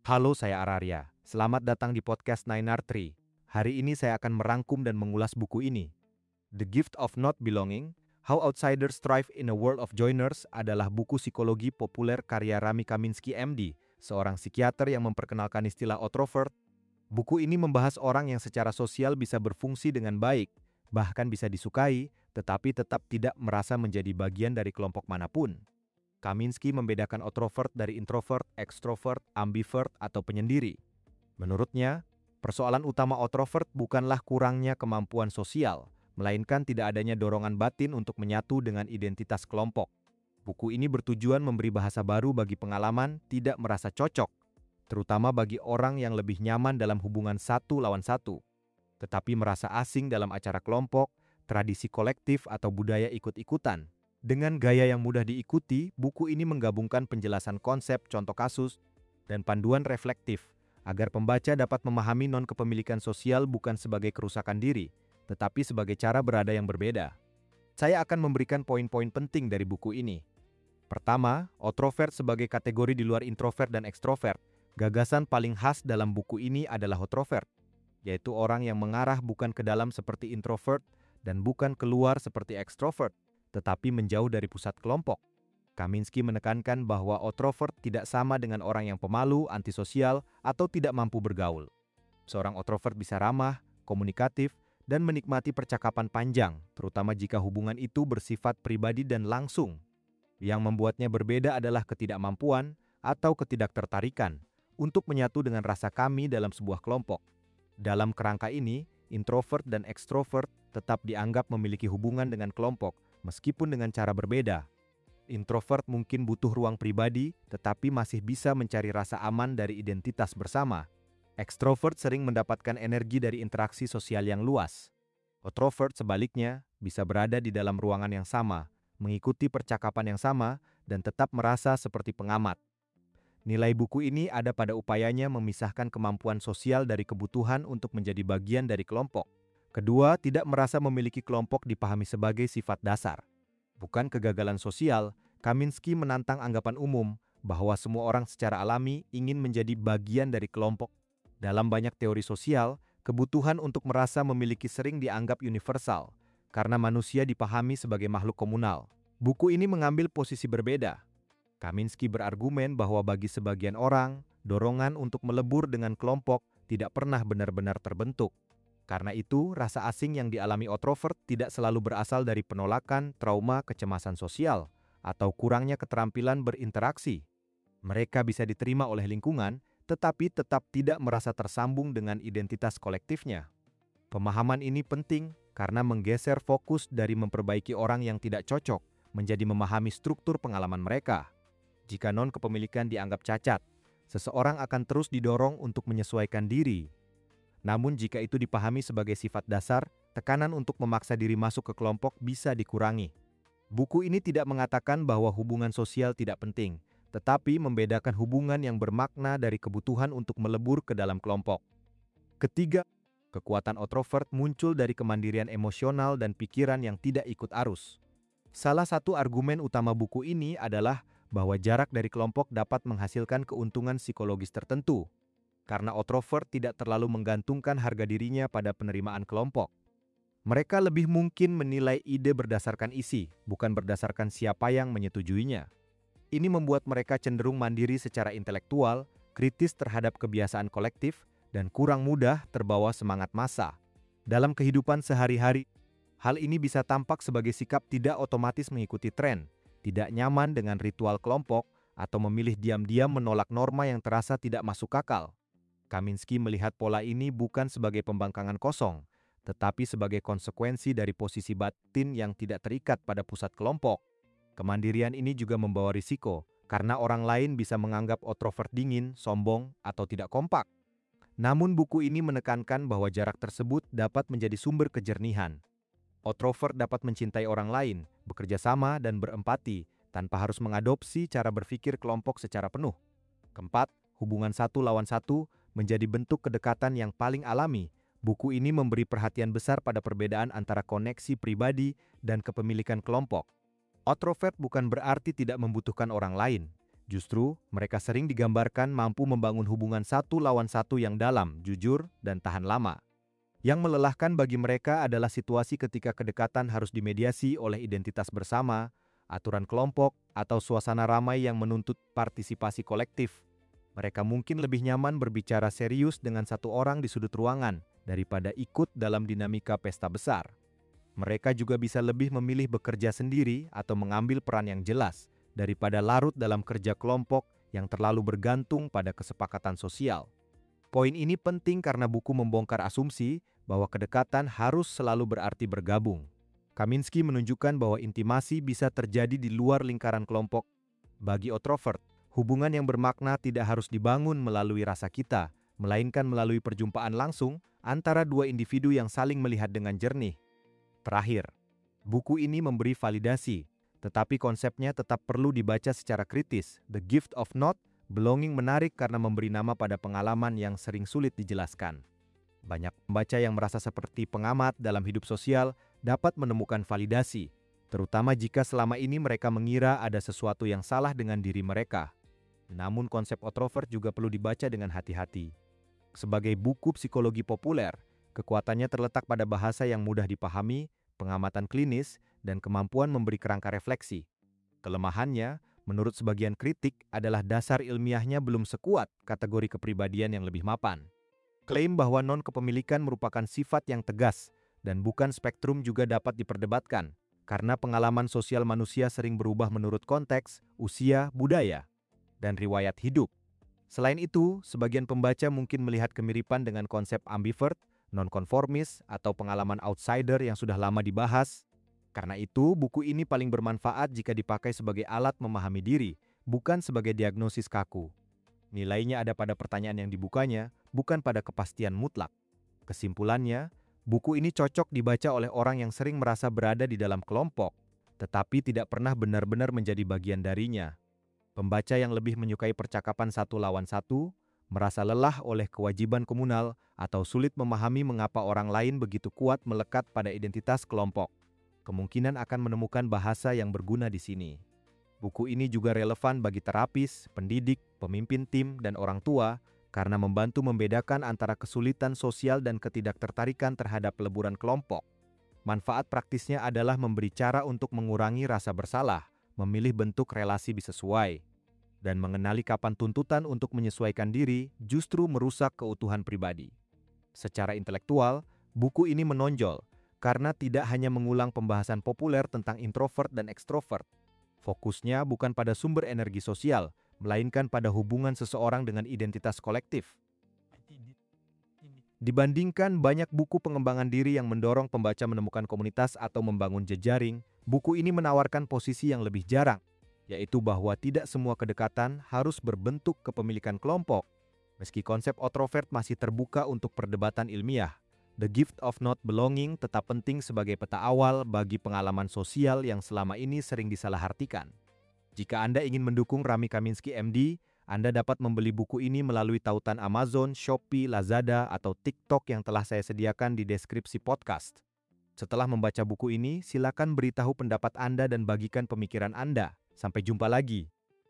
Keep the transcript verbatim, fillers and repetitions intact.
Halo, saya Araria. Selamat datang di podcast Nine R Tree. Hari ini saya akan merangkum dan mengulas buku ini. The Gift of Not Belonging, How Outsiders Thrive in a World of Joiners adalah buku psikologi populer karya Rami Kaminsky M D, seorang psikiater yang memperkenalkan istilah outrovert. Buku ini membahas orang yang secara sosial bisa berfungsi dengan baik, bahkan bisa disukai, tetapi tetap tidak merasa menjadi bagian dari kelompok manapun. Kaminsky membedakan outrovert dari introvert, extrovert, ambivert, atau penyendiri. Menurutnya, persoalan utama outrovert bukanlah kurangnya kemampuan sosial, melainkan tidak adanya dorongan batin untuk menyatu dengan identitas kelompok. Buku ini bertujuan memberi bahasa baru bagi pengalaman tidak merasa cocok, terutama bagi orang yang lebih nyaman dalam hubungan satu lawan satu, tetapi merasa asing dalam acara kelompok, tradisi kolektif, atau budaya ikut-ikutan. Dengan gaya yang mudah diikuti, buku ini menggabungkan penjelasan konsep, contoh kasus, dan panduan reflektif, agar pembaca dapat memahami non-kepemilikan sosial bukan sebagai kerusakan diri, tetapi sebagai cara berada yang berbeda. Saya akan memberikan poin-poin penting dari buku ini. Pertama, outrovert sebagai kategori di luar introvert dan ekstrovert. Gagasan paling khas dalam buku ini adalah outrovert, yaitu orang yang mengarah bukan ke dalam seperti introvert dan bukan keluar seperti ekstrovert, tetapi menjauh dari pusat kelompok. Kaminsky menekankan bahwa outrovert tidak sama dengan orang yang pemalu, antisosial, atau tidak mampu bergaul. Seorang outrovert bisa ramah, komunikatif, dan menikmati percakapan panjang, terutama jika hubungan itu bersifat pribadi dan langsung. Yang membuatnya berbeda adalah ketidakmampuan atau ketidaktertarikan untuk menyatu dengan rasa kami dalam sebuah kelompok. Dalam kerangka ini, introvert dan ekstrovert tetap dianggap memiliki hubungan dengan kelompok, meskipun dengan cara berbeda. Introvert mungkin butuh ruang pribadi, tetapi masih bisa mencari rasa aman dari identitas bersama. Ekstrovert sering mendapatkan energi dari interaksi sosial yang luas. Outrovert sebaliknya bisa berada di dalam ruangan yang sama, mengikuti percakapan yang sama, dan tetap merasa seperti pengamat. Nilai buku ini ada pada upayanya memisahkan kemampuan sosial dari kebutuhan untuk menjadi bagian dari kelompok. Kedua, tidak merasa memiliki kelompok dipahami sebagai sifat dasar. Bukan kegagalan sosial, Kaminsky menantang anggapan umum bahwa semua orang secara alami ingin menjadi bagian dari kelompok. Dalam banyak teori sosial, kebutuhan untuk merasa memiliki sering dianggap universal, karena manusia dipahami sebagai makhluk komunal. Buku ini mengambil posisi berbeda. Kaminsky berargumen bahwa bagi sebagian orang, dorongan untuk melebur dengan kelompok tidak pernah benar-benar terbentuk. Karena itu, rasa asing yang dialami outrovert tidak selalu berasal dari penolakan, trauma, kecemasan sosial, atau kurangnya keterampilan berinteraksi. Mereka bisa diterima oleh lingkungan, tetapi tetap tidak merasa tersambung dengan identitas kolektifnya. Pemahaman ini penting karena menggeser fokus dari memperbaiki orang yang tidak cocok menjadi memahami struktur pengalaman mereka. Jika non-kepemilikan dianggap cacat, seseorang akan terus didorong untuk menyesuaikan diri. Namun jika itu dipahami sebagai sifat dasar, tekanan untuk memaksa diri masuk ke kelompok bisa dikurangi. Buku ini tidak mengatakan bahwa hubungan sosial tidak penting, tetapi membedakan hubungan yang bermakna dari kebutuhan untuk melebur ke dalam kelompok. Ketiga, kekuatan outrovert muncul dari kemandirian emosional dan pikiran yang tidak ikut arus. Salah satu argumen utama buku ini adalah bahwa jarak dari kelompok dapat menghasilkan keuntungan psikologis tertentu, karena outrovert tidak terlalu menggantungkan harga dirinya pada penerimaan kelompok. Mereka lebih mungkin menilai ide berdasarkan isi, bukan berdasarkan siapa yang menyetujuinya. Ini membuat mereka cenderung mandiri secara intelektual, kritis terhadap kebiasaan kolektif, dan kurang mudah terbawa semangat massa. Dalam kehidupan sehari-hari, hal ini bisa tampak sebagai sikap tidak otomatis mengikuti tren, tidak nyaman dengan ritual kelompok, atau memilih diam-diam menolak norma yang terasa tidak masuk akal. Kaminsky melihat pola ini bukan sebagai pembangkangan kosong, tetapi sebagai konsekuensi dari posisi batin yang tidak terikat pada pusat kelompok. Kemandirian ini juga membawa risiko, karena orang lain bisa menganggap outrovert dingin, sombong, atau tidak kompak. Namun buku ini menekankan bahwa jarak tersebut dapat menjadi sumber kejernihan. Outrovert dapat mencintai orang lain, bekerja sama, dan berempati, tanpa harus mengadopsi cara berpikir kelompok secara penuh. Keempat, hubungan satu lawan satu menjadi bentuk kedekatan yang paling alami. Buku ini memberi perhatian besar pada perbedaan antara koneksi pribadi dan kepemilikan kelompok. Outrovert bukan berarti tidak membutuhkan orang lain, Justru, mereka sering digambarkan mampu membangun hubungan satu lawan satu yang dalam, jujur, dan tahan lama. Yang melelahkan bagi mereka adalah situasi ketika kedekatan harus dimediasi oleh identitas bersama, aturan kelompok, atau suasana ramai yang menuntut partisipasi kolektif. Mereka mungkin lebih nyaman berbicara serius dengan satu orang di sudut ruangan daripada ikut dalam dinamika pesta besar. Mereka juga bisa lebih memilih bekerja sendiri atau mengambil peran yang jelas daripada larut dalam kerja kelompok yang terlalu bergantung pada kesepakatan sosial. Poin ini penting karena buku membongkar asumsi bahwa kedekatan harus selalu berarti bergabung. Kaminsky menunjukkan bahwa intimasi bisa terjadi di luar lingkaran kelompok. Bagi introvert, hubungan yang bermakna tidak harus dibangun melalui rasa kita, melainkan melalui perjumpaan langsung antara dua individu yang saling melihat dengan jernih. Terakhir, buku ini memberi validasi, tetapi konsepnya tetap perlu dibaca secara kritis. The Gift of Not Belonging menarik karena memberi nama pada pengalaman yang sering sulit dijelaskan. Banyak pembaca yang merasa seperti pengamat dalam hidup sosial dapat menemukan validasi, terutama jika selama ini mereka mengira ada sesuatu yang salah dengan diri mereka. Namun konsep introvert juga perlu dibaca dengan hati-hati. Sebagai buku psikologi populer, kekuatannya terletak pada bahasa yang mudah dipahami, pengamatan klinis, dan kemampuan memberi kerangka refleksi. Kelemahannya, menurut sebagian kritik, adalah dasar ilmiahnya belum sekuat kategori kepribadian yang lebih mapan. Klaim bahwa non-kepemilikan merupakan sifat yang tegas dan bukan spektrum juga dapat diperdebatkan, karena pengalaman sosial manusia sering berubah menurut konteks, usia, budaya, dan riwayat hidup. Selain itu, sebagian pembaca mungkin melihat kemiripan dengan konsep ambivert, nonkonformis, atau pengalaman outsider yang sudah lama dibahas. Karena itu, buku ini paling bermanfaat jika dipakai sebagai alat memahami diri, bukan sebagai diagnosis kaku. Nilainya ada pada pertanyaan yang dibukanya, bukan pada kepastian mutlak. Kesimpulannya, buku ini cocok dibaca oleh orang yang sering merasa berada di dalam kelompok, tetapi tidak pernah benar-benar menjadi bagian darinya. Pembaca yang lebih menyukai percakapan satu lawan satu, merasa lelah oleh kewajiban komunal, atau sulit memahami mengapa orang lain begitu kuat melekat pada identitas kelompok, kemungkinan akan menemukan bahasa yang berguna di sini. Buku ini juga relevan bagi terapis, pendidik, pemimpin tim, dan orang tua karena membantu membedakan antara kesulitan sosial dan ketidaktertarikan terhadap peleburan kelompok. Manfaat praktisnya adalah memberi cara untuk mengurangi rasa bersalah, memilih bentuk relasi sesuai, dan mengenali kapan tuntutan untuk menyesuaikan diri justru merusak keutuhan pribadi. Secara intelektual, buku ini menonjol karena tidak hanya mengulang pembahasan populer tentang introvert dan ekstrovert. Fokusnya bukan pada sumber energi sosial, melainkan pada hubungan seseorang dengan identitas kolektif. Dibandingkan banyak buku pengembangan diri yang mendorong pembaca menemukan komunitas atau membangun jejaring, buku ini menawarkan posisi yang lebih jarang, yaitu bahwa tidak semua kedekatan harus berbentuk kepemilikan kelompok. Meski konsep introvert masih terbuka untuk perdebatan ilmiah, The Gift of Not Belonging tetap penting sebagai peta awal bagi pengalaman sosial yang selama ini sering disalahartikan. Jika Anda ingin mendukung Rami Kaminsky M D, Anda dapat membeli buku ini melalui tautan Amazon, Shopee, Lazada, atau TikTok yang telah saya sediakan di deskripsi podcast. Setelah membaca buku ini, silakan beritahu pendapat Anda dan bagikan pemikiran Anda. Sampai jumpa lagi.